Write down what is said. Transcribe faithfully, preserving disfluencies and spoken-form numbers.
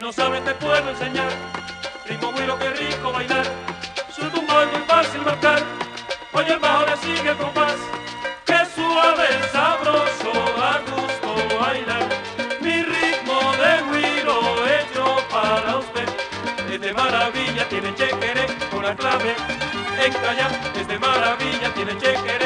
no sabes te puedo enseñar. Ritmo güiro, qué rico bailar. Su tumbo es muy fácil marcar. Oye el bajo le sigue el compás. Qué suave, sabroso, da gusto bailar. Mi ritmo de güiro hecho para usted. Es de maravilla, tiene chequeré con la clave en callar. Es de maravilla, tiene chequeré